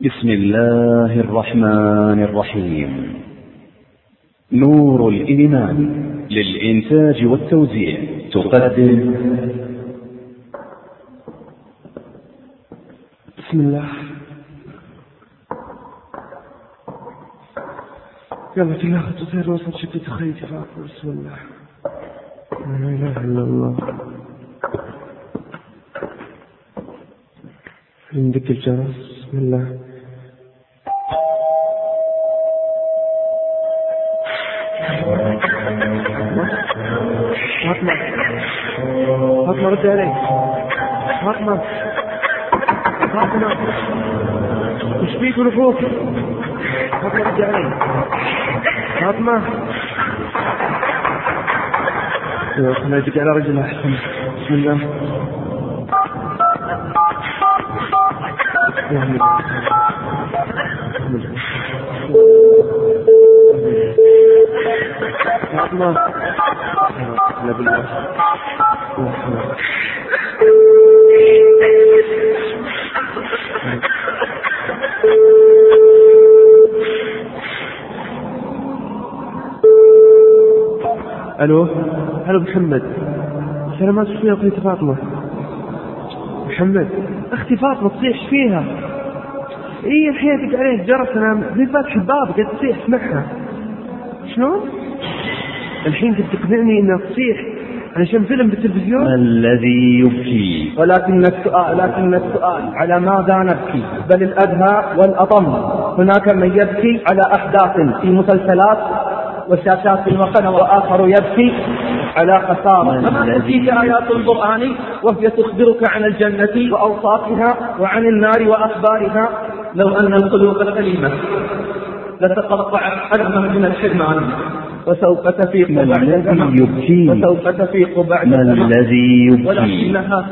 بسم الله الرحمن الرحيم. نور الإيمان للإنتاج والتوزيع تقدم بسم الله. يلا في الله تصير وصل شدة خيتي فأقول بسم الله. لا إله إلا الله. عندك الجرس. بسم الله. فاطمة فاطمة رد علي. فاطمة وش فيك ونفوك؟ فاطمة رد علي. فاطمة خلينا يدق على رجلها أحسن. بسم الله. فاطمة لا بالله. الو محمد، سلامات فيها اختي فاطمة. محمد اختي فاطمة تصيح فيها. ايه الحين تدق عليه الجرس، انا من فاتح الباب قد تصيح اسمعها. شلون؟ الحين قد تقنعني انها تصيح علشان فيلم بالتلفزيون. الذي يبكي. لكن السؤال على ماذا نبكي؟ بل الأدهى والأطم، هناك من يبكي على أحداث في مسلسلات وشاشات القنوات، وآخر يبكي على خسارة. أما تأتيك آيات القرآن وهي تخبرك عن الجنة وأوصافها وعن النار وأخبارها. لو أن القلوب السليمة لتقطعت حجما من الحرمان، وسوف تفيق بعد زمن، وسوف تفيق بعد زمن، ولكنها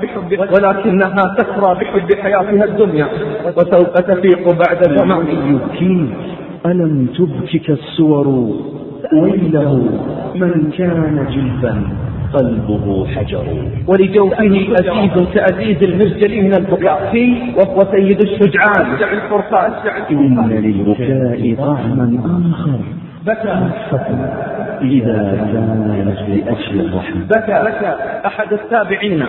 تسرى بحب حياتها الدنيا، وسوف تفيق بعد زمن. يبكي ألم تبكك الصور ويله من كان جلفا قلبه حجر، ولجوفه أزيز كأزيز المرجل من البكاء، وهو سيد الشجعان الفرقان. إن للبكاء طعما آخر بكى إذا كانت لأجل الرحمة. بكى أحد التابعين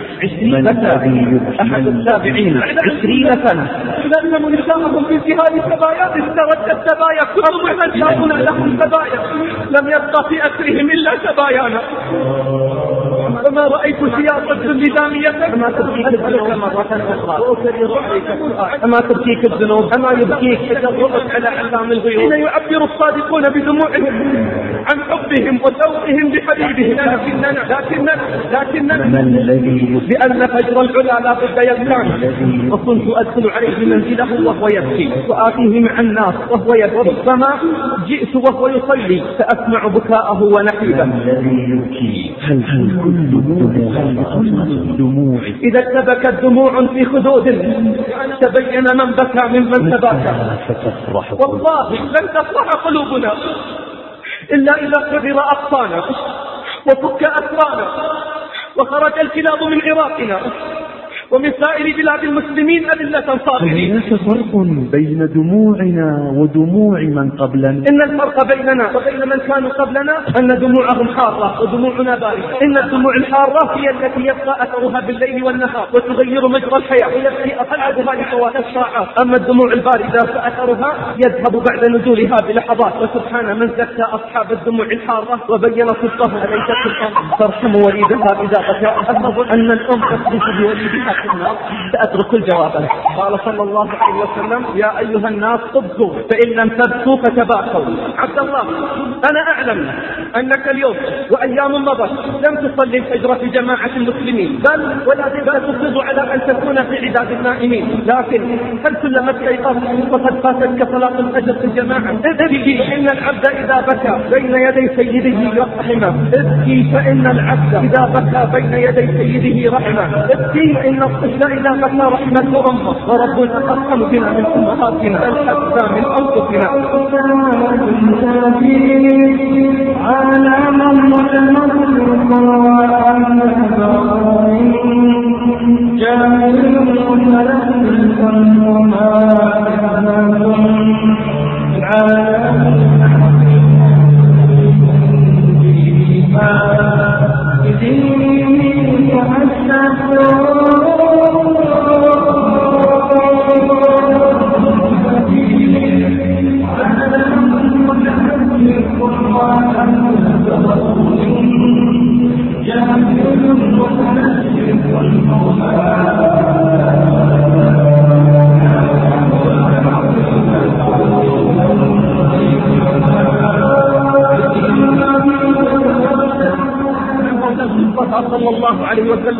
20 سنة لأنهم نساءهم في انتهاء السبايا، استردت السبايا، كل من جاءنا لهم سبايا، لم يبقى في أسرهم إلا سبايانا. فما رأيت سياسة نظامية. أما تبكيك الذنوب مرة أخرى، وأكرر عليك السؤال، أما تبكيك الذنوب، أما يبكيك تجرؤك على علام الغيوب حين يعبر الصادقون بدموعهم عن حبهم وذوقهم بحبيبهم. لكننا لأن فجر العلا لا بد يبكان، وكنت أدخل عليه منزله وهو يبكي، وآتيه مع الناس وهو يبكي، فما جئت وهو يصلي فأسمع بكاءه ونحيبه. هل كل الدموع إذا اتبكت دموع في خدود تبين من بكى ممن تباكى. والله لن تفرح قلوبنا إلا إذا كبر أقصانا وفك أسرانا وخرج الكلاب من عراقنا ومن سائر بلاد المسلمين أذلة صابرين. هناك فرق بين دموعنا ودموع من قبلنا. إن الفرق بيننا وبين من كانوا قبلنا أن دموعهم حارة ودموعنا باردة. إن الدموع الحارة هي التي يبقى أثرها بالليل والنهار وتغير مجرى الحياة ويبقي أقعدها لفوات الساعات. أما الدموع الباردة فأثرها يذهب بعد نزولها بلحظات. وسبحان من زكى أصحاب الدموع الحارة وبين صدقهم. أليس القرآن ترحم وليدها إذا بكى؟ أفضل أن الأم تقذف بوليدها سأترك الجواب. قال صلى الله عليه وسلم: يا أيها الناس ابكوا فإن لم تبكوا فتباكوا. عبد الله، أنا أعلم أنك اليوم وأيام مضت لم تصلي الفجر في جماعة المسلمين، بل ولا تصر على أن تكون في عداد النائمين، لكن هل كلما استيقظت وقد فاتتك صلاة الفجر في الجماعة؟ ابكي فإن العبد إذا بكى بين يدي سيده رحمه. ابكي فإن العبد إذا بكى بين يدي سيده رحمه. ابكي فإن الطفل إذا بكى رحمته أمه، وربنا أرحم بنا من أمهاتنا بل حتى من أنفسنا. على من متمسك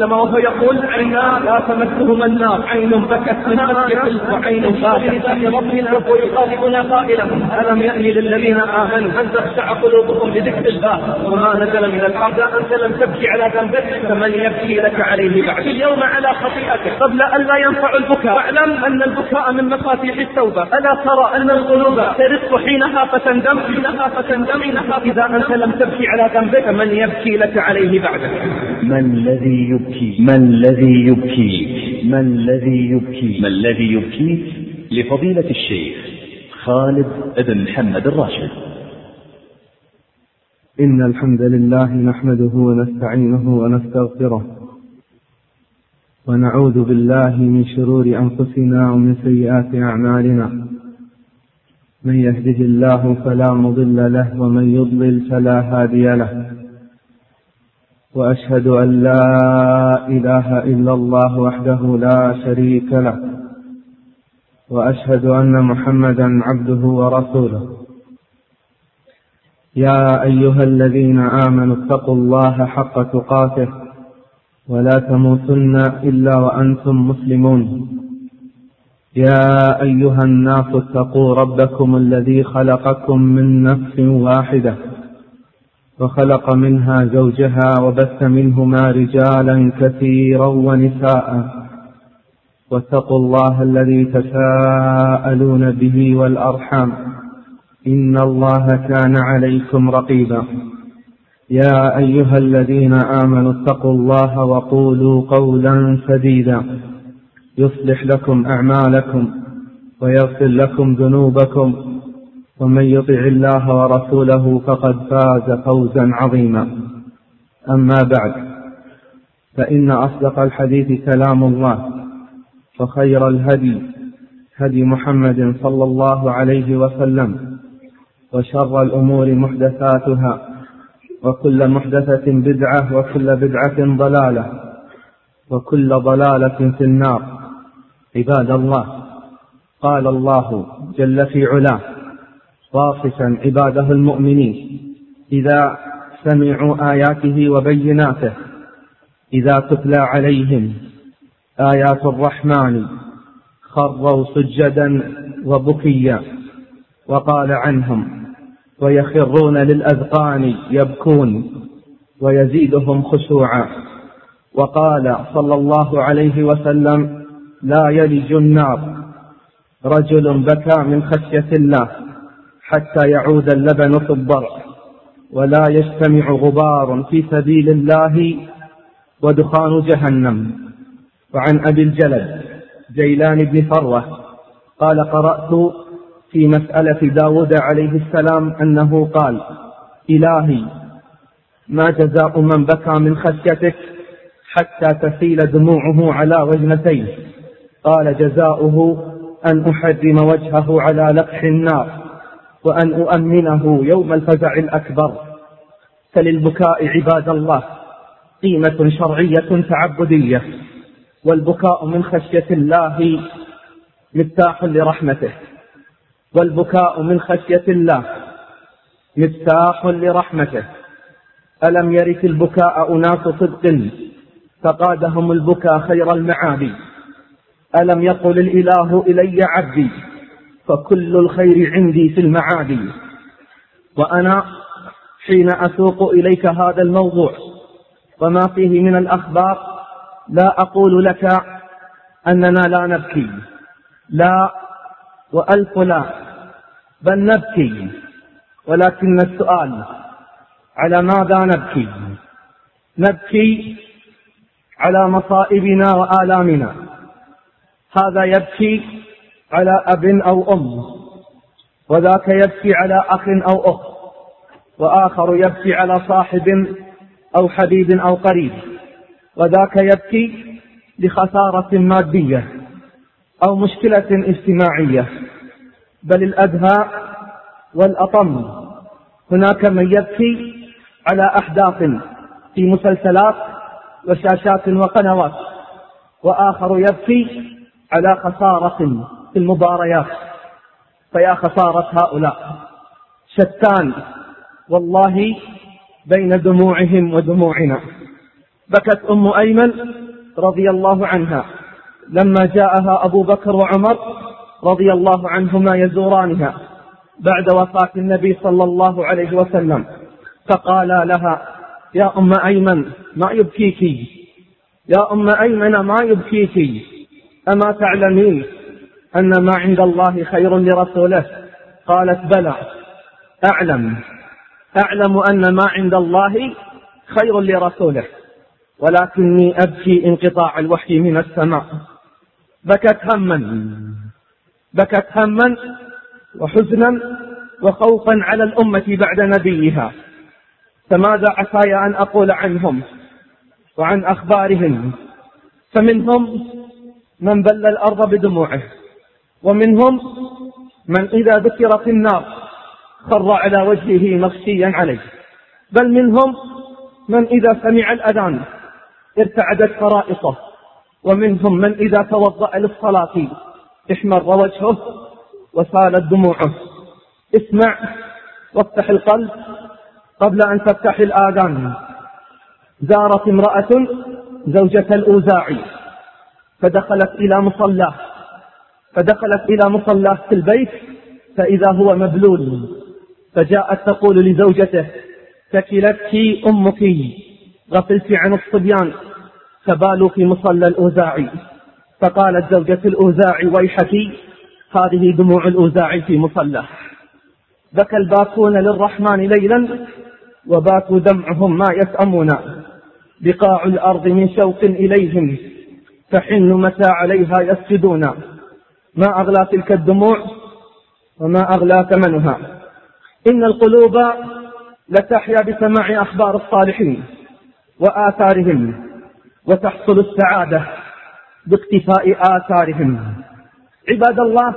وسلم وهو يقول عينا لا تمسهما النار، عين بكت من خشية وعين باتت بربنا ويخاطبنا قائلا ألم يأن للذين آمنوا أن تخشع قلوبهم لذكر الله وما نزل من الحق أنت لم تبكي على ذنبك فمن يبكي لك عليه بعد اليوم على خطيئتك قبل أن لا ينفع البكاء. واعلم أن البكاء من مفاتيح التوبة. ألا ترى أن القلوب ترق حينها فتندم إذا أنت لم تبكي على ذنبك فمن يبكي لك عليه بعدك. ما الذي يبكي لفضيلة الشيخ خالد بن محمد الراشد. إن الحمد لله نحمده ونستعينه ونستغفره ونعوذ بالله من شرور أنفسنا ومن سيئات أعمالنا. من يهده الله فلا مضل له ومن يضلل فلا هادي له. وأشهد أن لا إله إلا الله وحده لا شريك له وأشهد أن محمدا عبده ورسوله. يا أيها الذين آمنوا اتقوا الله حق تقاته ولا تموتن إلا وأنتم مسلمون. يا أيها الناس اتقوا ربكم الذي خلقكم من نفس واحدة وخلق منها زوجها وبث منهما رجالا كثيرا ونساء واتقوا الله الذي تساءلون به والأرحام إن الله كان عليكم رقيبا. يا أيها الذين آمنوا اتقوا الله وقولوا قولا سديدا يصلح لكم أعمالكم ويغفر لكم ذنوبكم ومن يطع الله ورسوله فقد فاز فوزا عظيما. أما بعد، فإن أصدق الحديث كلام الله وخير الهدي هدي محمد صلى الله عليه وسلم وشر الأمور محدثاتها وكل محدثة بدعة وكل بدعة ضلالة وكل ضلالة في النار. عباد الله، قال الله جل في علاه واصفا عباده المؤمنين إذا سمعوا آياته وبيناته إذا تتلى عليهم آيات الرحمن خروا سجدا وبكيا. وقال عنهم ويخرون للأذقان يبكون ويزيدهم خشوعا. وقال صلى الله عليه وسلم لا يلج النار رجل بكى من خشية الله حتى يعود اللبن في الضرع ولا يجتمع غبار في سبيل الله ودخان جهنم. وعن أبي الجلد جيلان بن فروة قال قرأت في مسألة داود عليه السلام أنه قال إلهي ما جزاء من بكى من خشيتك حتى تسيل دموعه على وجنتيه؟ قال جزاؤه أن أحرم وجهه على لقح النار وأن أؤمنه يوم الفزع الأكبر. فللبكاء عباد الله قيمة شرعية تعبدية، والبكاء من خشية الله مفتاح لرحمته، والبكاء من خشية الله مفتاح لرحمته. ألم يرث البكاء أناس صدق فقادهم البكاء خير المعادي. ألم يقل الإله إلي عبدي فكل الخير عندي في المعادي. وأنا حين أسوق إليك هذا الموضوع وما فيه من الأخبار لا أقول لك أننا لا نبكي، لا وألف لا، بل نبكي، ولكن السؤال على ماذا نبكي؟ نبكي على مصائبنا وآلامنا. هذا يبكي على أب أو أم، وذاك يبكي على أخ أو أخت، وآخر يبكي على صاحب أو حبيب أو قريب، وذاك يبكي لخسارة مادية أو مشكلة اجتماعية. بل الأدهى والأطم هناك من يبكي على أحداث في مسلسلات وشاشات وقنوات، وآخر يبكي على خسارة في المباريات. فيا خسارة هؤلاء، شتان والله بين دموعهم ودموعنا. بكت أم أيمن رضي الله عنها لما جاءها أبو بكر وعمر رضي الله عنهما يزورانها بعد وفاة النبي صلى الله عليه وسلم، فقالا لها: يا أم أيمن ما يبكيك؟ يا أم أيمن ما يبكيك؟ أما تعلمين أن ما عند الله خير لرسوله؟ قالت: بلى أعلم أن ما عند الله خير لرسوله، ولكني أبكي انقطاع الوحي من السماء. بكت هما وحزنا وخوفا على الأمة بعد نبيها. فماذا عساي أن أقول عنهم وعن أخبارهم؟ فمنهم من بل الأرض بدموعه، ومنهم من إذا ذكر في النار خر على وجهه مغشيا عليه، بل منهم من إذا سمع الأذان ارتعدت فرائصه، ومنهم من إذا توضأ للصلاة احمر وجهه وسالت دموعه. اسمع وافتح القلب قبل أن تفتح الآذان. زارت امرأة زوجة الأوزاعي فدخلت إلى مصلاه في البيت فإذا هو مبلول، فجاءت تقول لزوجته: ثكلتك أمك، غفلت عن الصبيان فبالوا في مصلى الأوزاعي. فقالت زوجة الأوزاعي: ويحك، هذه دموع الأوزاعي في مصلاه. بكى الباكون للرحمن ليلا وباتوا دمعهم ما يسأمون، بقاع الأرض من شوق إليهم فحن متى عليها يسجدون. ما أغلى تلك الدموع وما أغلى ثمنها. إن القلوب لتحيا بسماع أخبار الصالحين وآثارهم، وتحصل السعادة باقتفاء آثارهم. عباد الله،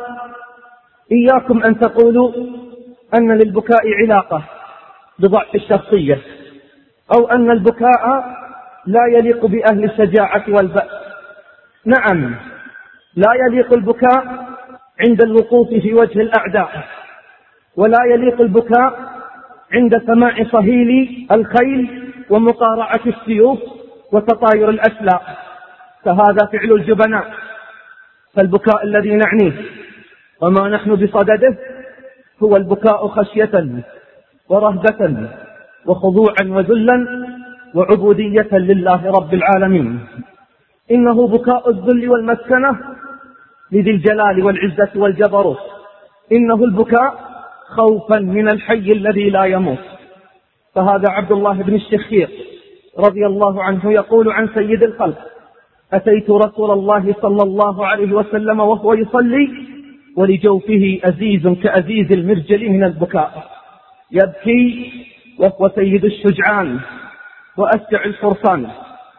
إياكم أن تقولوا أن للبكاء علاقة بضعف الشخصية، أو أن البكاء لا يليق بأهل الشجاعة والبأس. نعم، لا يليق البكاء عند الوقوف في وجه الأعداء، ولا يليق البكاء عند سماع صهيل الخيل ومقارعة السيوف وتطاير الأسلاء، فهذا فعل الجبناء. فالبكاء الذي نعنيه وما نحن بصدده هو البكاء خشية ورهبة وخضوعا وذلا وعبودية لله رب العالمين. إنه بكاء الذل والمسكنة لذي الجلال والعزة والجبروت. إنه البكاء خوفا من الحي الذي لا يموت. فهذا عبد الله بن الشخير رضي الله عنه يقول عن سيد الخلق: أتيت رسول الله صلى الله عليه وسلم وهو يصلي ولجوفه أزيز كأزيز المرجل من البكاء، يبكي وهو سيد الشجعان وأسجع الفرسان.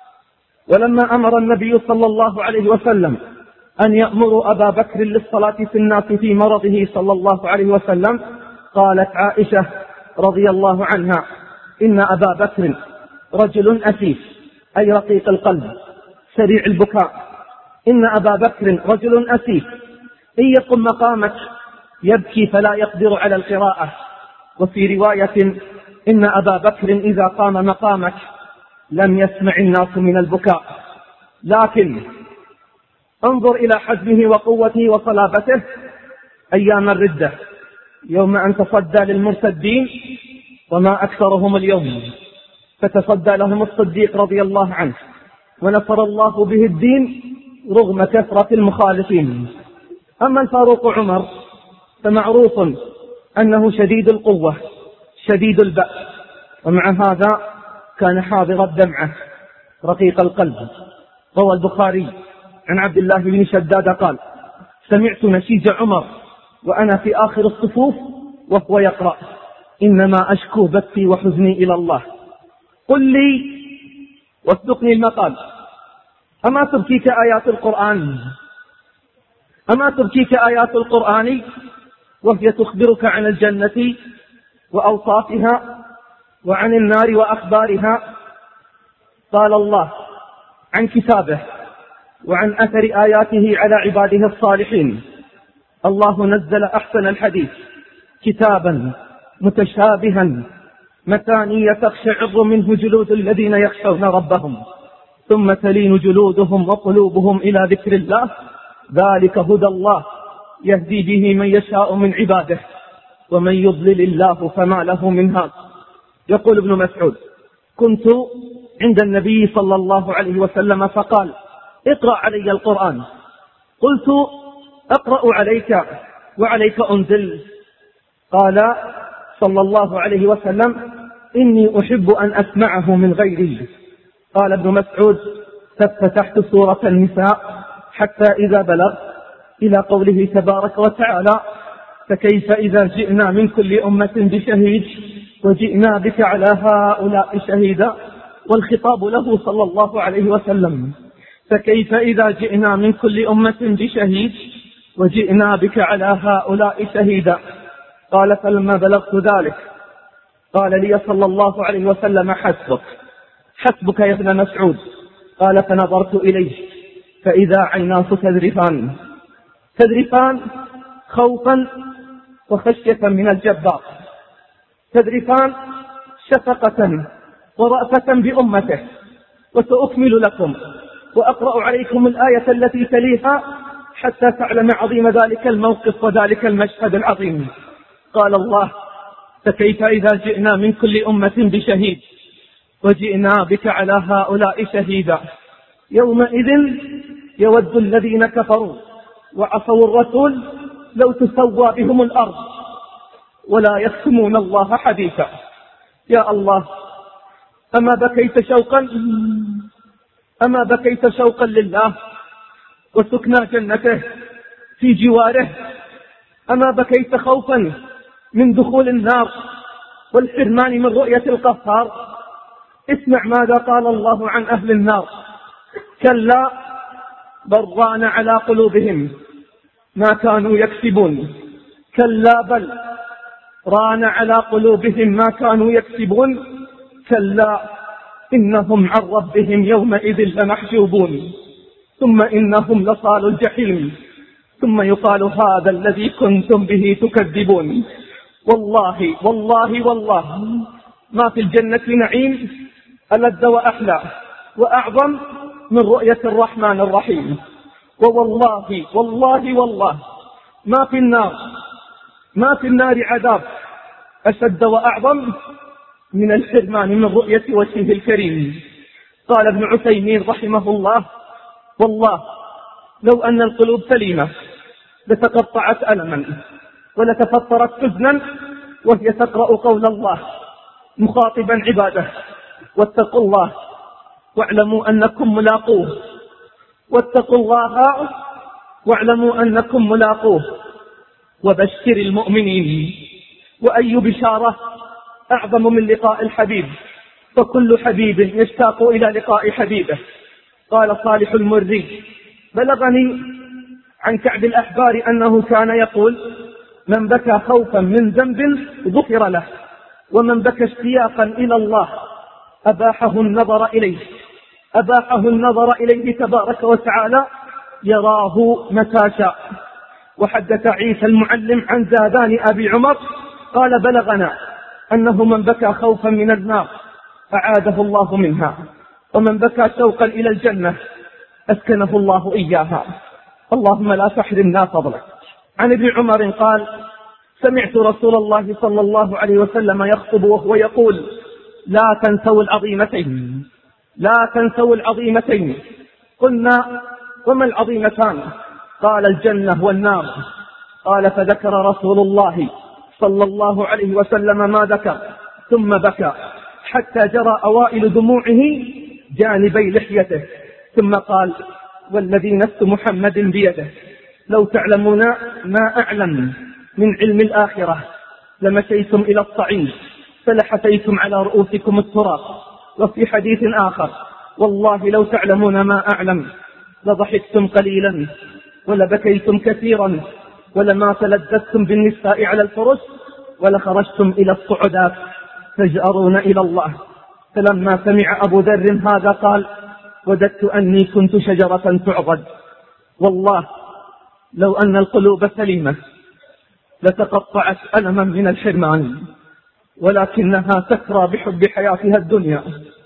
ولما أمر النبي صلى الله عليه وسلم أن يأمر أبا بكر للصلاة في الناس في مرضه صلى الله عليه وسلم، قالت عائشة رضي الله عنها: إن أبا بكر رجل أسيف، أي رقيق القلب سريع البكاء. إن أبا بكر رجل أسيف، إن يقم مقامك يبكي فلا يقدر على القراءة. وفي رواية: إن أبا بكر إذا قام مقامك لم يسمع الناس من البكاء. لكن انظر إلى حزمه وقوته وصلابته أيام الردة، يوم أن تصدى للمرتدين وما أكثرهم اليوم، فتصدى لهم الصديق رضي الله عنه ونصر الله به الدين رغم كثرة المخالفين. أما الفاروق عمر فمعروف أنه شديد القوة شديد البأس، ومع هذا كان حاضر الدمعة رقيق القلب. روى البخاري عن عبد الله بن شداد قال: سمعت نشيج عمر وأنا في آخر الصفوف وهو يقرأ: إنما أشكو بثي وحزني إلى الله. قل لي واصدقني المقال، أما تبكيك آيات القرآن؟ أما تبكيك آيات القرآن وهي تخبرك عن الجنة وأوصافها وعن النار وأخبارها؟ قال الله عن كتابه وعن أثر آياته على عباده الصالحين: الله نزل أحسن الحديث كتابا متشابها مثانية تقشعر منه جلود الذين يخشون ربهم ثم تلين جلودهم وقلوبهم إلى ذكر الله، ذلك هدى الله يهدي به من يشاء من عباده، ومن يضلل الله فما له من هاد. يقول ابن مسعود: كنت عند النبي صلى الله عليه وسلم فقال: اقرأ علي القرآن. قلت: أقرأ عليك وعليك أنزل؟ قال صلى الله عليه وسلم: إني أحب أن أسمعه من غيري. قال ابن مسعود: ففتحت سورة النساء حتى إذا بلغ إلى قوله تبارك وتعالى: فكيف إذا جئنا من كل أمة بشهيد وجئنا بك على هؤلاء شهيدا، والخطاب له صلى الله عليه وسلم: فكيف إذا جئنا من كل أمة بشهيد وجئنا بك على هؤلاء شهيدا. قال: فلما بلغت ذلك قال لي صلى الله عليه وسلم: حسبك حسبك يا ابن مسعود. قال: فنظرت إليه فإذا عيناه تذرفان خوفا وخشية من الجبار، تذرفان شفقة ورأفة بأمته. وسأكمل لكم وأقرأ عليكم الآية التي تليها حتى تعلم عظيم ذلك الموقف وذلك المشهد العظيم. قال الله: فكيف إذا جئنا من كل أمة بشهيد وجئنا بك على هؤلاء شهيدا، يومئذ يود الذين كفروا وعصوا الرسول لو تسوى بهم الأرض ولا يكتمون الله حديثا. يا الله، أما بكيت شوقا لله وسكنى جنته في جواره؟ أما بكيت خوفا من دخول النار والحرمان من رؤية القهار؟ اسمع ماذا قال الله عن أهل النار: كلا بل ران على قلوبهم ما كانوا يكسبون. كلا بل ران على قلوبهم ما كانوا يكسبون. كلا إنهم عن ربهم يومئذ لمحجوبون. ثم إنهم لصال الجحيم. ثم يقال: هذا الذي كنتم به تكذبون. والله والله والله ما في الجنة نعيم ألذ وأحلى وأعظم من رؤية الرحمن الرحيم. ووالله والله والله ما في النار عذاب أشد وأعظم من الحرمان من رؤية وجهه الكريم. قال ابن عثيمين رحمه الله: والله لو أن القلوب سليمة لتقطعت ألما ولتفطرت حزنا وهي تقرأ قول الله مخاطبا عباده: واتقوا الله واعلموا أنكم ملاقوه. واتقوا الله واعلموا أنكم ملاقوه وبشر المؤمنين. وأي بشارة أعظم من لقاء الحبيب، فكل حبيب يشتاق إلى لقاء حبيبه. قال صالح المري: بلغني عن كعب الأحبار أنه كان يقول: من بكى خوفا من ذنب غفر له، ومن بكى اشتياقا إلى الله أباحه النظر إليه تبارك وتعالى يراه متى شاء. وحدث عيسى المعلم عن زادان أبي عمر قال: بلغنا أنه من بكى خوفا من النار أعاده الله منها، ومن بكى شوقا إلى الجنة أسكنه الله إياها. اللهم لا تحرمنا فضلك. عن ابن عمر قال: سمعت رسول الله صلى الله عليه وسلم يخطب وهو يقول: لا تنسوا العظيمتين. قلنا: وما العظيمتان؟ قال: الجنة والنار. قال: فذكر رسول الله صلى الله عليه وسلم ما ذكر، ثم بكى حتى جرى أوائل دموعه جانبي لحيته، ثم قال: والذي نفس محمد بيده لو تعلمون ما أعلم من علم الآخرة لمشيتم إلى الصعيد فلحتيتم على رؤوسكم التراب. وفي حديث آخر: والله لو تعلمون ما أعلم لضحكتم قليلا ولبكيتم كثيرا ولما تلذذتم بالنساء على الفرش ولخرجتم إلى الصعودات تجأرون إلى الله. فلما سمع أبو ذر هذا قال: وددت أني كنت شجرة تعضد. والله لو أن القلوب سليمة لتقطعت ألما من الحرمان، ولكنها تكرى بحب حياتها الدنيا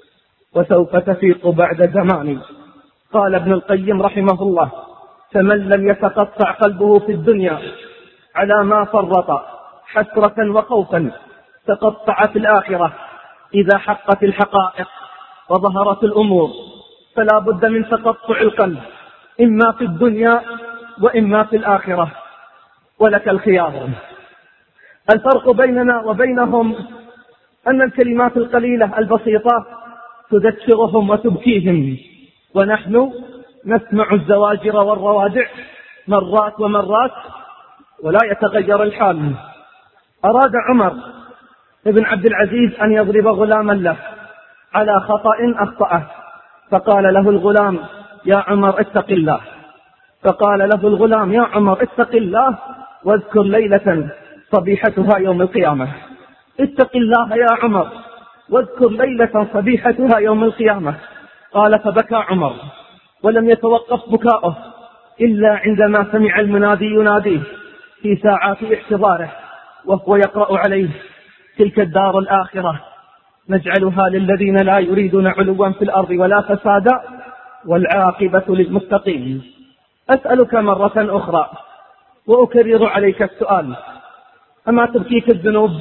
وسوف تفيق بعد زمان. قال ابن القيم رحمه الله: فمن لم يتقطع قلبه في الدنيا على ما فرط حسرة وخوفا تقطع في الآخرة إذا حقت الحقائق وظهرت الأمور، فلا بد من تقطع القلب إما في الدنيا وإما في الآخرة، ولك الخيار. الفرق بيننا وبينهم أن الكلمات القليلة البسيطة تذكرهم وتبكيهم، ونحن نسمع الزواجر والروادع مرات ومرات ولا يتغير الحال. أراد عمر بن عبد العزيز أن يضرب غلاما له على خطأ أخطأه، فقال له الغلام: يا عمر اتق الله. فقال له الغلام: يا عمر اتق الله واذكر ليلة صبيحتها يوم القيامة. اتق الله يا عمر واذكر ليلة صبيحتها يوم القيامة. قال: فبكى عمر، ولم يتوقف بكاؤه إلا عندما سمع المنادي يناديه في ساعات احتضاره وهو يقرأ عليه: تلك الدار الآخرة نجعلها للذين لا يريدون علوا في الأرض ولا فسادا والعاقبة للمتقين. أسألك مرة أخرى وأكرر عليك السؤال: أما تبكيك الذنوب؟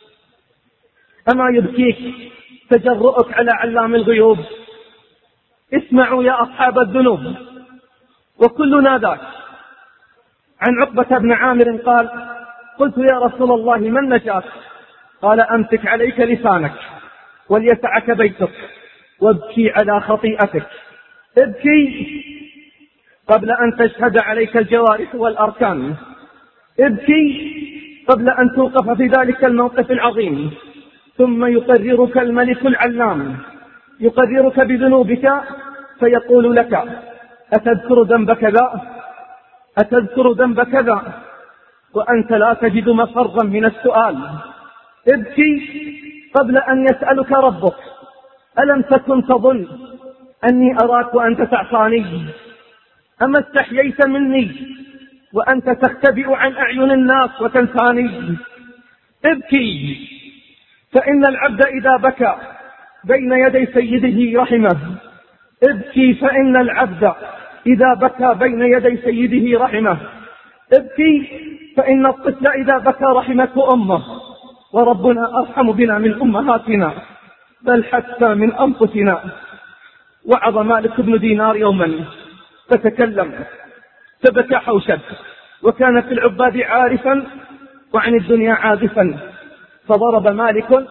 أما يبكيك تجرؤك على علام الغيوب؟ اسمعوا يا أصحاب الذنوب، وكلنا ذاك. عن عقبة بن عامر قال: قلت يا رسول الله ما النجاة؟ قال: أمسك عليك لسانك وليسعك بيتك وابكي على خطيئتك. ابكي قبل أن تشهد عليك الجوارح والأركان. ابكي قبل أن توقف في ذلك الموقف العظيم. ثم يقررك الملك العلام، يقررك بذنوبك فيقول لك: أتذكر ذنب كذا؟ أتذكر ذنب كذا؟ وأنت لا تجد مفرا من السؤال. ابكي قبل أن يسألك ربك: ألم تكن تظن أني أراك وأنت تعصاني؟ أما استحييت مني وأنت تختبئ عن أعين الناس وتنساني؟ ابكي، فإن العبد إذا بكى بين يدي سيده رحمه. ابكي، فإن العبد إذا بكى بين يدي سيده رحمه. ابكي، فإن الطفل إذا بكى رحمته أمه، وربنا أرحم بنا من أمهاتنا بل حتى من أنفسنا. وعظ مالك بن دينار يوما فتكلم فبكى حوشب، وكان في العباد عارفا وعن الدنيا عازفا، فضرب مالك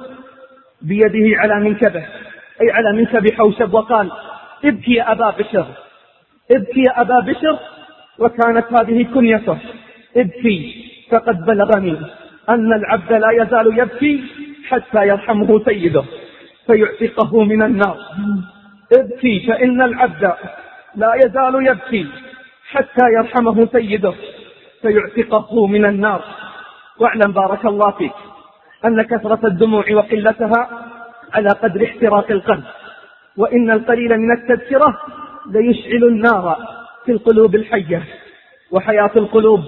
بيده على منكبه أي على منكب حوشب وقال: ابكي يا أبا بشر، ابكي يا أبا بشر. وكانت هذه كنيته: ابكي، فقد بلغني أن العبد لا يزال يبكي حتى يرحمه سيده فيعتقه من النار. ابكي، فإن العبد لا يزال يبكي حتى يرحمه سيده فيعتقه من النار. واعلم بارك الله فيك أن كثرة الدموع وقلتها على قدر احتراق القلب، وإن القليل من التذكرة ليشعل النار في القلوب الحية. وحياة القلوب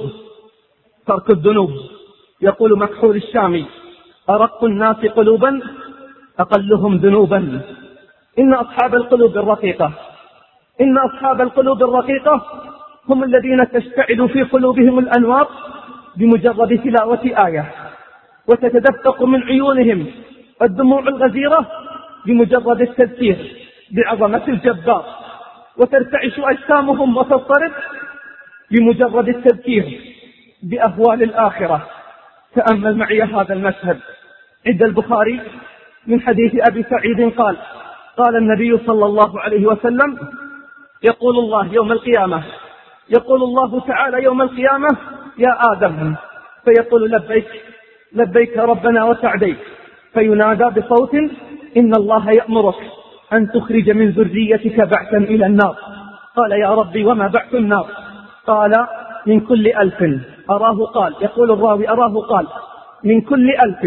ترك الذنوب. يقول مكحول الشامي: أرق الناس قلوبا أقلهم ذنوبا. إن أصحاب القلوب الرقيقة هم الذين تشتعل في قلوبهم الأنوار بمجرد تلاوة آية، وتتدفق من عيونهم الدموع الغزيرة بمجرد التذكير بعظمة الجبار، وترتعش أجسامهم وتضطرب بمجرد التذكير بأهوال الآخرة. تأمل معي هذا المشهد عند البخاري من حديث أبي سعيد قال: قال النبي صلى الله عليه وسلم: يقول الله تعالى يوم القيامة: يا آدم، فيقول: لبيك لبيك ربنا وسعديك. فينادى بصوت: إن الله يأمرك أن تخرج من ذريتك بعثا إلى النار. قال: يا ربي وما بعث النار؟ قال: من كل 1000. أراه قال، يقول الراوي: أراه قال من كل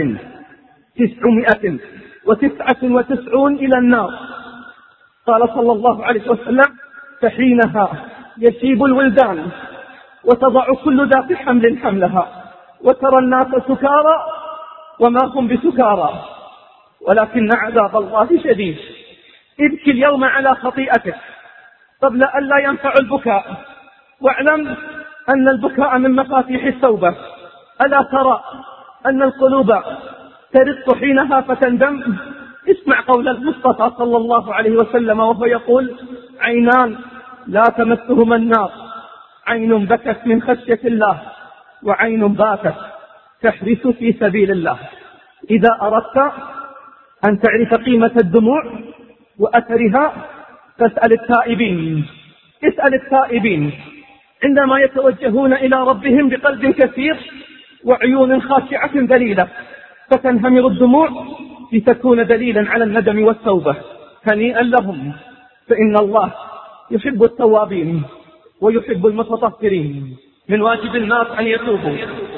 1999 إلى النار. قال صلى الله عليه وسلم: فحينها يشيب الولدان وتضع كل ذات حمل حملها، وترى الناس سكارى وما هم بسكارى ولكن عذاب الله شديد. ابكي اليوم على خطيئتك قبل أن لا ينفع البكاء، واعلم أن البكاء من مفاتيح التوبة. ألا ترى أن القلوب ترق حينها فتندم؟ اسمع قول المصطفى صلى الله عليه وسلم وهو يقول: عينان لا تمسهما النار، عين بكت من خشية الله، وعين باتت تحرس في سبيل الله. إذا أردت أن تعرف قيمة الدموع وأثرها فاسأل التائبين. اسأل التائبين عندما يتوجهون إلى ربهم بقلب كثير وعيون خاشعة ذليلة، فتنهمر الدموع لتكون دليلا على الندم والتوبة. هنيئا لهم، فإن الله يحب التوابين ويحب المتطهرين. من واجب الناس أن يتوبوا،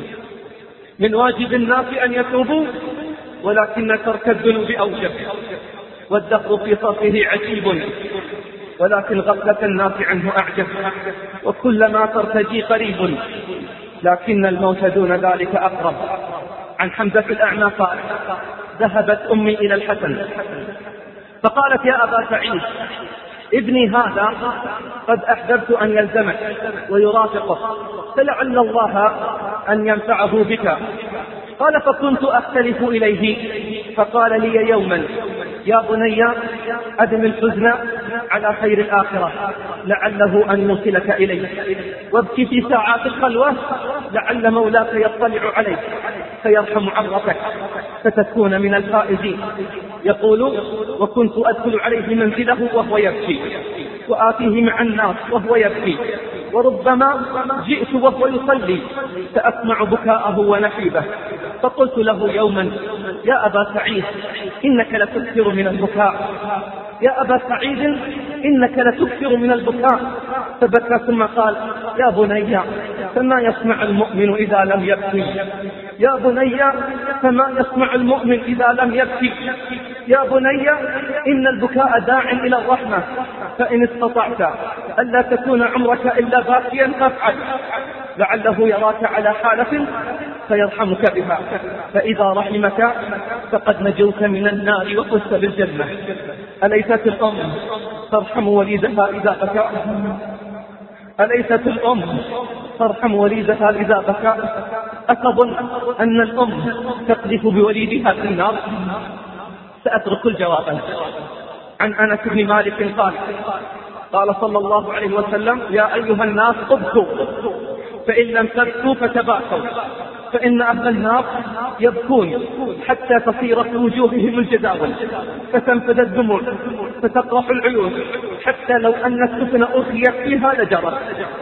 من واجب الناس أن يتوبوا، ولكن ترك الذنوب أوجب. والدهر في صرفه عجيب، ولكن غفلة الناس عنه أعجب. وكلما ترتجي قريب، لكن الموت دون ذلك أقرب. عن حمزة الأعمى قال: ذهبت أمي إلى الحسن فقالت: يا أبا سعيد، ابني هذا قد أحببت أن يلزمك ويرافقك، فلعل الله أن ينفعه بك. قال: فكنت أختلف إليه، فقال لي يوما: يا بني، أدم الحزن على خير الآخرة، لعله أن يوصلك إليه، وابكي في ساعات الخلوة، لعل مولاك يطلع عليك فيرحم عرتك فتكون من الفائزين. يقول: وكنت أدخل عليه منزله وهو يبكي، وآتيه مع الناس وهو يبكي، وربما جئت وهو يصلي فأسمع بكاءه ونحيبه، فقلت له يوما: يا أبا سعيد، إنك لتكثر من البكاء، يا أبا سعيد إنك لتكثر من البكاء. فبكى ثم قال: يا بني، فما يسمع المؤمن إذا لم يبكي، يا بني فما يسمع المؤمن إذا لم يبكي، يا بني إن البكاء داع إلى الرحمة، فإن استطعت ألا تكون عمرك إلا باكيا فافعل، لعله يراك على حالة فيرحمك بها، فإذا رحمك فقد نجوت من النار وفزت بالجنة. أليست الأم ترحم وليدها إذا بكى؟ أليست الأم ترحم وليدها إذا بكى؟ أتظن أن الأم تقذف بوليدها في النار؟ سأترك الجواب. عن أنس بن مالك قال صلى الله عليه وسلم: يا أيها الناس ابكوا، فإن لم تبكوا فتباكوا، فإن أهل النار يبكون حتى تصير في وجوههم الجداول، فتنفذ الدموع، فتقرح العيون، حتى لو أن السفن ألقيت فيها لجرت.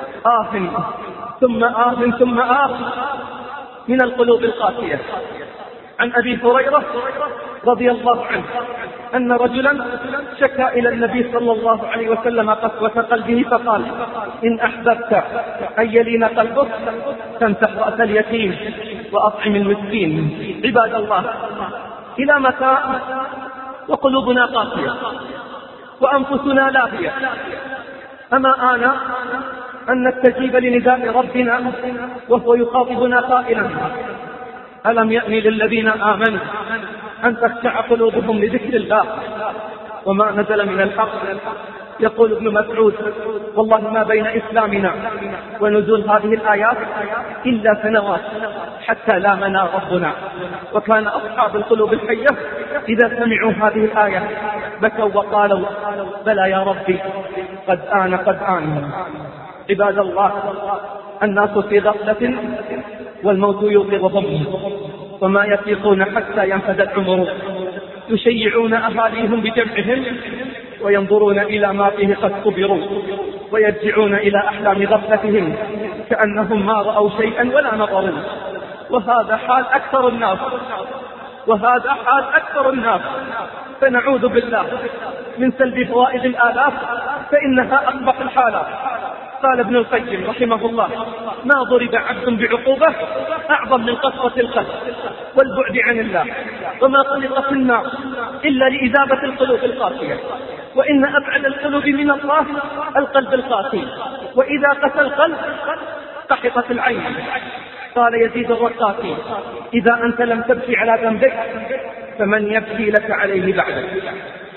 ثم ثم من القلوب القاسية. عن أبي هريرة رضي الله عنه أن رجلا شكى إلى النبي صلى الله عليه وسلم قسوة قلبه، فقال: إن أحببت أن يلين قلبك فامسح رأس اليتيم وأطعم المسكين. عباد الله، إلى متى وقلوبنا قاسية وأنفسنا لاهية؟ أما آن أن نستجيب لنداء ربنا وهو يخاطبنا قائلا: ألم يأن للذين آمنوا أن تخشع قلوبهم لذكر الله وما نزل من الحق؟ يقول ابن مسعود: والله ما بين إسلامنا ونزول هذه الآيات إلا سنوات حتى لامنا ربنا. وكان أصحاب القلوب الحية إذا سمعوا هذه الآية بكوا وقالوا: بلى يا ربي، قد آن. عباد الله، الناس في غفلة والموت يوقظهم، وما يفيقون حتى ينفذ العمر. يشيعون أهاليهم بجمعهم وينظرون إلى ما فيه قد كبروا، ويرجعون إلى أحلام غفلتهم كأنهم ما رأوا شيئا ولا نظروا. وهذا حال أكثر الناس، فنعوذ بالله من سلب فوائد الآلاف، فإنها أقبح الحالات. قال ابن القيم رحمه الله: ما ضرب عبد بعقوبة أعظم من قسوة القلب والبعد عن الله، وما خلق في النار إلا لإذابة القلوب القاسية، وإن أبعد القلوب من الله القلب القاسي، وإذا قسى القلب قحطت العين. قال يزيد الرقاشي: إذا أنت لم تبكي على ذنبك فمن يبكي لك عليه بعدك؟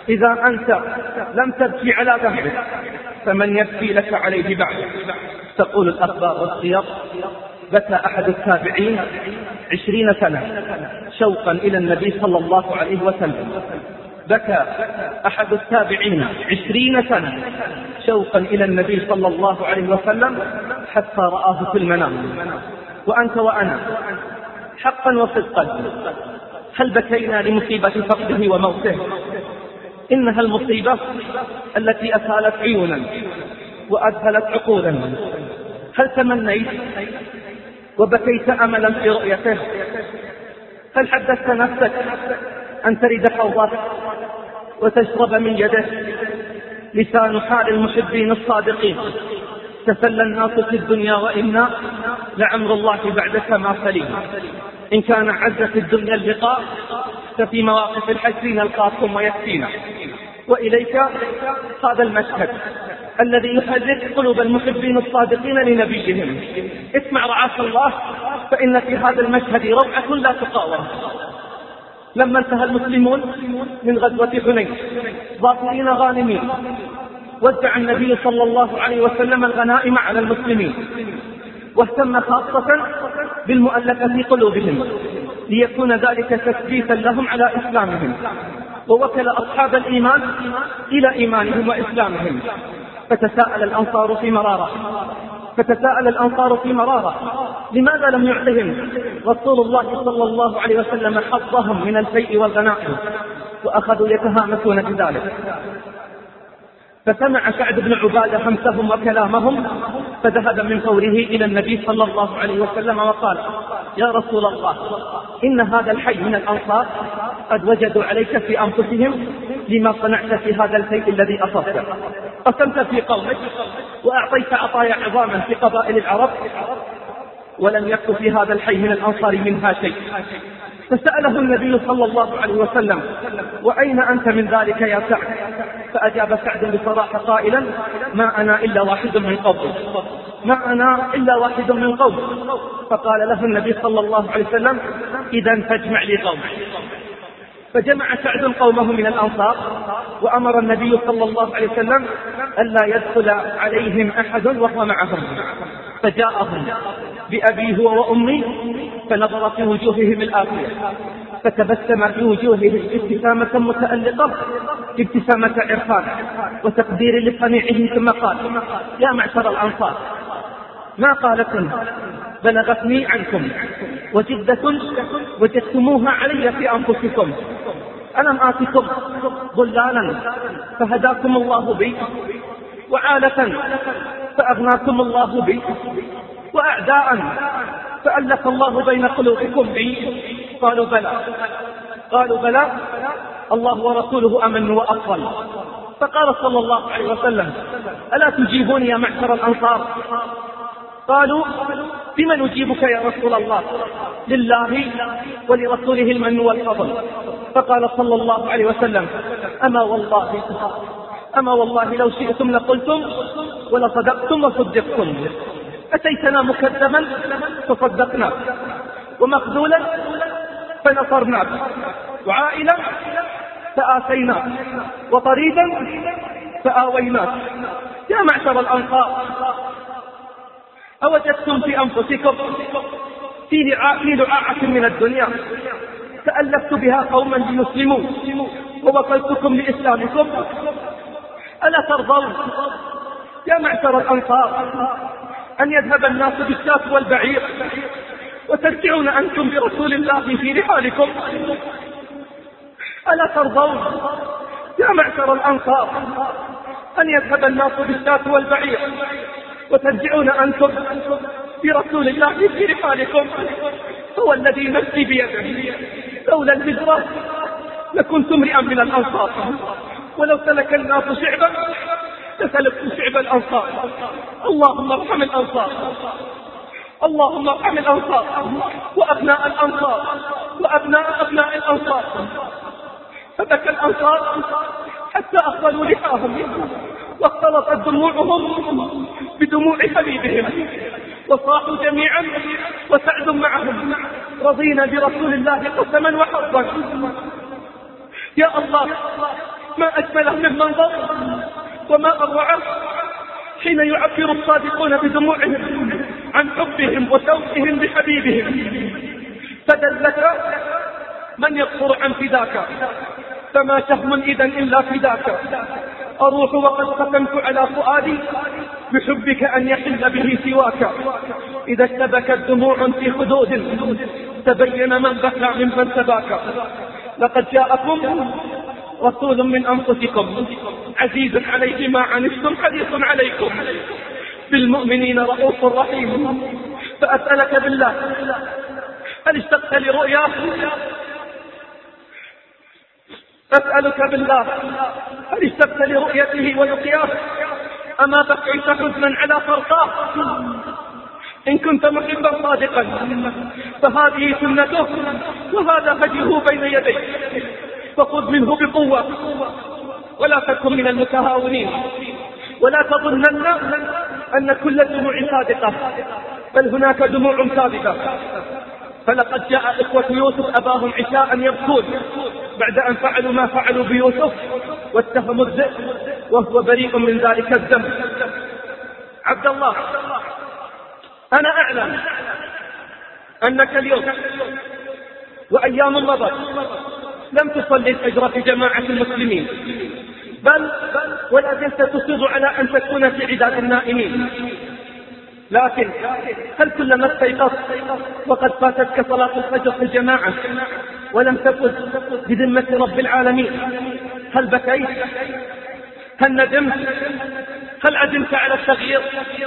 إذا أنت لم تبكي على ذنبك فمن يبكي لك عليه بعد. تقول الأخبار والسير: بكى أحد التابعين 20 سنة شوقا إلى النبي صلى الله عليه وسلم. بكى أحد التابعين 20 سنة شوقا إلى النبي صلى الله عليه وسلم حتى رآه في المنام. وأنت وأنا حقا وصدقا هل بكينا لمصيبة فقده وموته؟ إنها المصيبة التي أسالت عيونا وأذهلت عقولا. هل تمنيت وبكيت أملا في رؤيته؟ هل حدثت نفسك أن ترد حوضه وتشرب من يده؟ لسان حال المحبين الصادقين: تسلى الناس في الدنيا وإنا لعمر الله بعدك ما سليم. إن كان عز في الدنيا اللقاء ففي مواقف الحشر نلقاكم ويكفينا. وإليك هذا المشهد الذي يحرك قلوب المحبين الصادقين لنبيهم. اسمع رعاك الله، فإن في هذا المشهد روعة لا تقاوم. لما انتهى المسلمون من غزوة حنين ظافرين غانمين، وزع النبي صلى الله عليه وسلم الغنائم على المسلمين، واهتم خاصة بالمؤلفة قلوبهم ليكون ذلك تثبيتا لهم على إسلامهم، ووكل أصحاب الإيمان إلى إيمانهم وإسلامهم. فتساءل الأنصار في مرارة لماذا لم يعطهم رسول الله صلى الله عليه وسلم حظهم من الفيء والغنائم، وأخذوا يتهامسون بذلك. فسمع سعد بن عبادة همسهم وكلامهم، فذهب من فوره إلى النبي صلى الله عليه وسلم وقال: يا رسول الله، إن هذا الحي من الأنصار قد وجدوا عليك في أنفسهم لما صنعت في هذا الفيء الذي أصبته. قسمت في قومك وأعطيت عطايا عظاما في قبائل العرب، ولم يكن في هذا الحي من الأنصار منها شيء. فسأله النبي صلى الله عليه وسلم: وأين أنت من ذلك يا سعد؟ فأجاب سعد بصراحة قائلا: ما أنا إلا واحد من قوم. فقال له النبي صلى الله عليه وسلم: إذن فاجمع لي قومك. فجمع سعد قومه من الأنصار، وأمر النبي صلى الله عليه وسلم ألا يدخل عليهم أحد وهو معهم. فجاءهم بأبيه وأمي فنظر في وجوههم الآخية، فتبسم في وجوههم ابتسامة متألقة، ابتسامة عرفان وتقدير لصنيعهم، ثم قال: يا معشر الأنصار، ما قالكم بلغتني عنكم وجدة وجدتموها علي في أنفسكم. ألم آتكم ضلالا فهداكم الله بي، وعالة فأغناكم الله بي، وأعداء فألف الله بين قلوبكم بي؟ قالوا بلى الله ورسوله أمن وأفضل. فقال صلى الله عليه وسلم: ألا تجيبون يا معشر الأنصار؟ قالوا: بما نجيبك يا رسول الله؟ لله ولرسوله المن والفضل. فقال صلى الله عليه وسلم: أما والله لو شئتم لقلتم ولصدقتم وصدقتم. أتيتنا مكذبا فصدقناك، ومخذولا فنصرناك، وعائلا فآسيناك، وطريدا فآويناك. يا معشر الأنصار، أوجدتم في أنفسكم في لعاعة من الدنيا تألفت بها قوما ليسلموا ووصلتكم لإسلامكم؟ ألا ترضون يا معشر الأنصار أن يذهب الناس بالشاة والبعير وترجعون أنتم برسول الله في رحالكم؟ ألا ترضون يا معشر الأنصار أن يذهب الناس بالشاة والبعير وترجعون أنتم برسول الله في رحالكم؟ هو الذي نفسي بيده، لولا الهجرة لكنت امرئا من الأنصار، ولو سلك الناس شعبا لسلكت شعب الأنصار. اللهم ارحم الأنصار، اللهم ارحم الأنصار وأبناء الأنصار وأبناء أبناء الأنصار. فبكى الأنصار حتى أخذوا لحاهم واختلطت دموعهم بدموع حبيبهم، وصاحوا جميعا وسعد معهم: رضينا برسول الله قسما وحظا. يا الله ما أجمله من منظر وما أروعه حين يعبر الصادقون بدموعهم عن حبهم وشوقهم بحبيبهم. فدلك من يقصر عن فداك، فما شهم إذا إلا فداك. أروح وقد ختمت على فؤادي بحبك أن يحل به سواك. إذا اشتبكت دموع في خدود تبين من بكى ممن تباكى. لقد جاءكم رسول من أنفسكم عزيز عليه ما عنتم حريص عليكم بالمؤمنين رؤوف رحيم. فأسألك بالله، هل اشتقت لرؤياه؟ أسألك بالله، هل اشتقت لرؤيته ولقياه؟ أما بكيت حزنا على فرقاه؟ إن كنت محبا صادقا فهذه سنته وهذا هديه بين يديك، فخذ منه بقوة ولا تكن من المتهاونين. ولا تظنن أن كل الدموع صادقة، بل هناك دموع كاذبة. فلقد جاء إخوة يوسف أباهم عشاء يبكون بعد أن فعلوا ما فعلوا بيوسف واتهموا الذئب وهو بريء من ذلك الذنب. عبد الله، أنا أعلم أنك اليوم وأيام مضت لم تصلي الفجر في جماعة المسلمين، بل ولا زلت تصر على أن تكون في عداد النائمين. لكن هل كلما استيقظت وقد فاتتك صلاة الفجر في الجماعة ولم تفز بذمة رب العالمين، هل بكيت؟ هل ندمت؟ هل عزمت على التغيير؟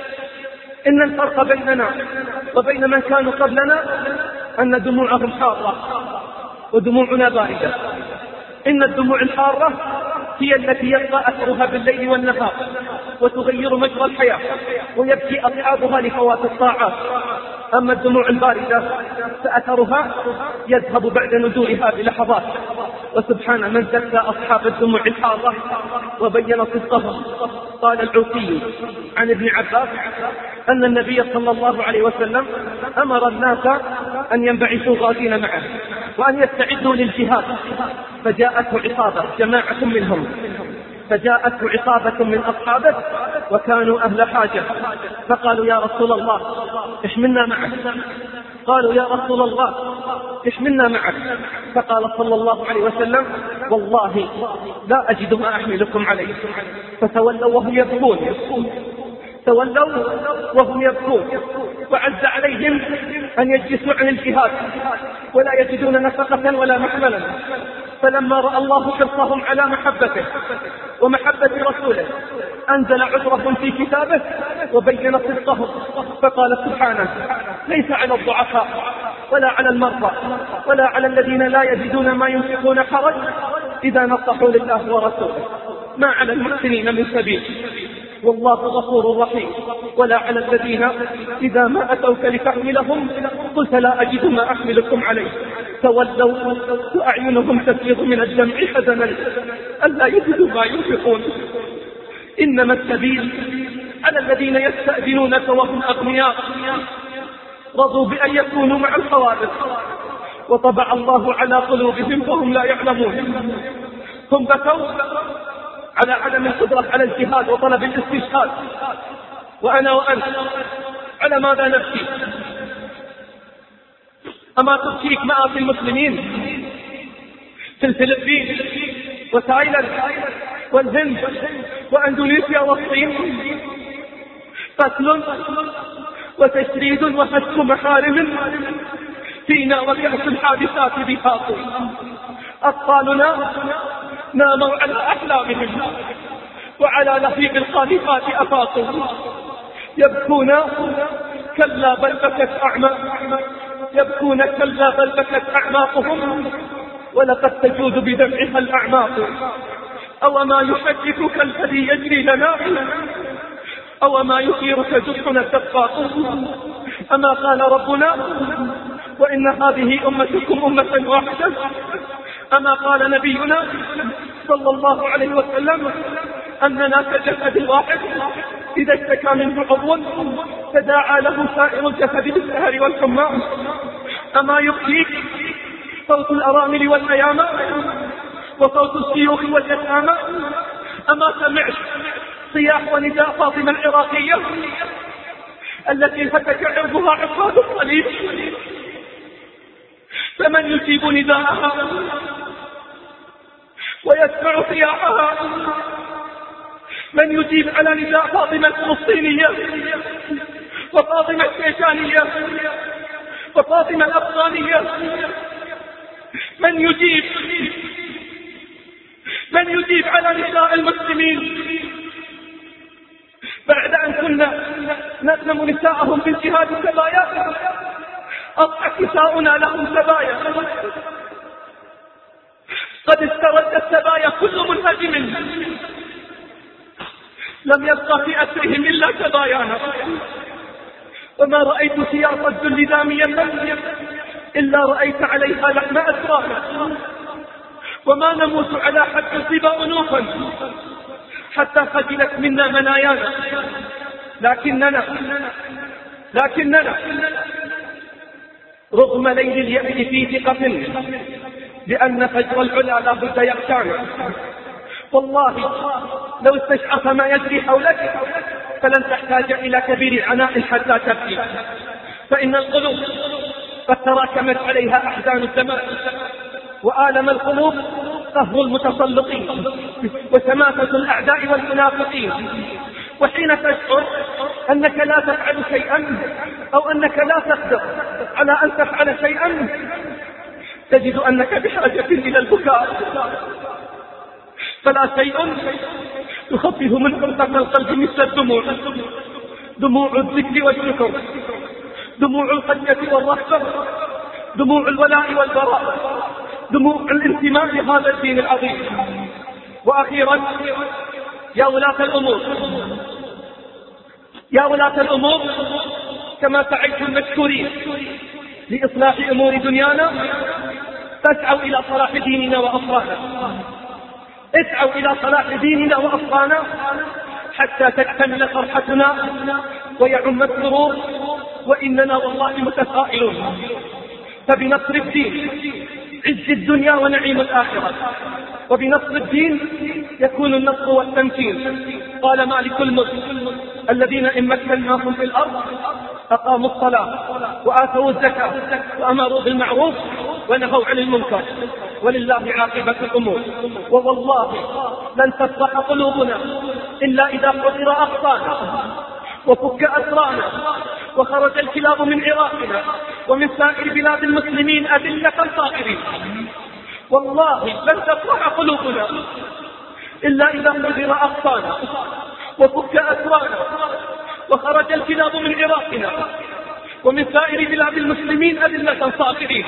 إن الفرق بيننا وبين من كانوا قبلنا أن دموعهم حارة ودموعنا باردة. إن الدموع الحارة هي التي يبقى أثرها بالليل والنهار وتغير مجرى الحياة ويبكي أصحابها لفوات الطاعات. أما الدموع الباردة فأثرها يذهب بعد نزولها بلحظات. وسبحان من زكى أصحاب الدموع الحارة وبين صدقهم. قال العوفي عن ابن عباس أن النبي صلى الله عليه وسلم أمر الناس أن ينبعثوا غادين معه وأن يستعدوا للجهاد. فجاءته عصابة جماعة منهم، فجاءته عصابة من أصحابه وكانوا أهل حاجة، فقالوا يا رسول الله احملنا معك. قالوا يا رسول الله احملنا معك. فقال صلى الله عليه وسلم والله لا أجد ما أحملكم عليه. فتولوا وهم يبكون، تولوا وهم يبكون، وعز عليهم أن يجلسوا عن الجهاد ولا يجدون نفقة ولا محملا. فلما رأى الله حرصهم على محبته ومحبة رسوله أنزل عذرهم في كتابه وبين صدقهم. فقال سبحانه ليس على الضعفاء ولا على المرضى ولا على الذين لا يجدون ما ينفقون حرج إذا نصحوا لله ورسوله، ما على المحسنين من سبيل والله غفور رحيم. ولا على الذين إذا ما أتوك لتحملهم قلت لا أجد ما أحملكم عليه تولوا وأعينهم تفيض من الدمع حزنا ألا يجدوا ما ينفقون. إنما السبيل على الذين يستأذنونك وهم أغنياء رضوا بأن يكونوا مع الخوارج وطبع الله على قلوبهم وهم لا يعلمون. هم بكوا على عدم القدرة على الجهاد وطلب الاستشهاد، وأنا وأنت على ماذا نبكي؟ أما تبكيك مآسي المسلمين في الفلبين وتايلاند والهند وأندونيسيا والصين؟ قتل وتشريد وحشك محارم فينا وكأس الحادثات بهاق. أطفالنا ناموا على أحلامهم وعلى لهيب القاذفات أفاقوا. يبكون كلا بل بكت يبكون كلا بل بكت أعماقهم ولقد تجود بدمعها الأعماق. أو ما يحجكك الذي يجري لنا أو ما يثيرك جرحنا الدقاق. أما قال ربنا وإن هذه أمتكم أمة واحدة. أما قال نبينا صلى الله عليه وسلم أننا كالجسد واحد إذا اشتكى منه عضو تداعى له سائر الجسد بالسهر والحمى. أما يبكيك صوت الأرامل والأيام وصوت الشيوخ واليتامى. أما سمعت صياح ونداء فاطمة العراقية التي هتك عرضها عقاد الصليب؟ فمن يجيب نداءها ويسمع صياحها؟ من يجيب على نداء فاطمة الفلسطينية وفاطمة الشيشانية وفاطمة الأفغانية؟ من يجيب على نداء المسلمين بعد أن كنا نسلم نساءهم بانتهاء السبايا؟ أضحت نساؤنا لهم سبايا. قد استرد السبايا كل منهزم، لم يبقى في أسرهم إلا سبايانا. وما رأيت سياط الذل دامية إلا رأيت عليها لحم أسرانا. وما نموت على حد الصبا أنوفا حتى خجلت منا منايانا. لكننا رغم ليل اليأس في ثقة بأن فجر العلا لا بد يغشانا. والله لو استشعرت ما يجري حولك فلن تحتاج إلى كبير عناء حتى تبكي، فإن القلوب قد تراكمت عليها أحزان الزمان، وآلم القلوب قهر المتسلطين وسماسة الأعداء والمنافقين. وحين تشعر أنك لا تفعل شيئا أو أنك لا تقدر على أن تفعل شيئا تجد أنك بحاجة إلى البكاء. فلا شيء يخفف من حرقة القلب مثل الدموع، دموع الذكر والشكر، دموع الخشية والرهبة، دموع الولاء والبراء، دموع الانتماء لهذا الدين العظيم. وأخيرا يا ولاة الأمور كما سعيتم المشكورين لإصلاح أمور دنيانا فاسعوا إلى صلاح ديننا وأفرانا. اسعوا إلى صلاح ديننا وأفرانا حتى تكتمل فرحتنا ويعم السرور، وإننا والله متفائلون. فبنصر الدين عز الدنيا ونعيم الآخرة، وبنصر الدين يكون النصر والتمكين. قال مالك الملك الذين إن مكناهم في الأرض أقاموا الصلاة وآتوا الزكاة وأمروا بالمعروف ونهوا عن المنكر ولله عاقبة الأمور. ووالله لن تفرح قلوبنا إلا إذا حضر أقصانا وفك أسرانا وخرج الكلاب من عراقنا ومن سائر بلاد المسلمين أذلة صاغرين. والله لن تفرح قلوبنا إلا إذا حضر أقصانا وفك أسرانا وخرج الكلاب من عراقنا ومن سائر بلاد المسلمين أذلة صاغرين.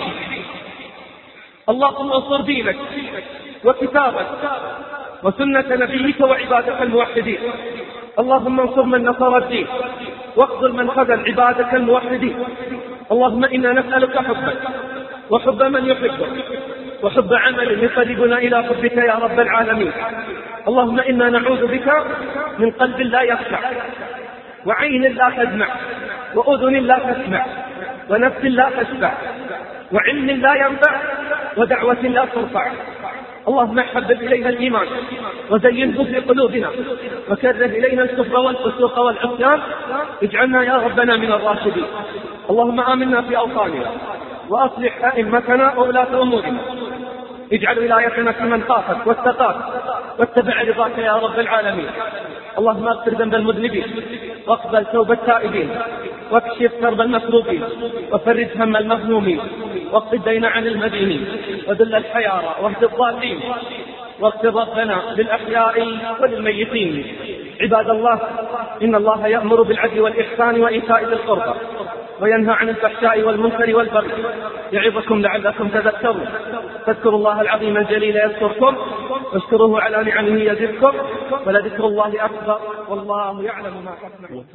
اللهم انصر دينك وكتابك وسنة نبيك وعبادك الموحدين. اللهم انصر من نصر الدين واخذل من خذل عبادك الموحدين. اللهم إنا نسألك حبك وحب من يحبك وحب عمل يقربنا إلى حبك يا رب العالمين. اللهم إنا نعوذ بك من قلب لا يخشع وعين لا تدمع وأذن لا تسمع ونفس لا تشبع وعلم لا ينفع ودعوة لا ترفع. اللهم حبب إلينا الإيمان وزينه في قلوبنا وكره إلينا الكفر والفسوق والعصيان اجعلنا يا ربنا من الراشدين. اللهم آمنا في أوطاننا وأصلح أئمتنا وولاة أمورنا. اجعل ولايتنا في من خافك واتقاك واتبع رضاك يا رب العالمين. اللهم اغفر ذنب المذنبين واقبل توبة التائبين واكشف كرب المكروبين وفرج هم المهمومين واقض الدين عن المدينين وذل الحيارى واهد الضالين واغفر ربنا للأحياء وللميتين. عباد الله، إن الله يأمر بالعدل والإحسان وإيتاء ذي القربى وينهى عن الفحشاء والمنكر والبغي يعظكم لعلكم تذكرون. فاذكروا الله العظيم الجليل يذكركم واشكروه على نعمه يزدكم ولذكر الله أكبر والله يعلم ما تصنعون.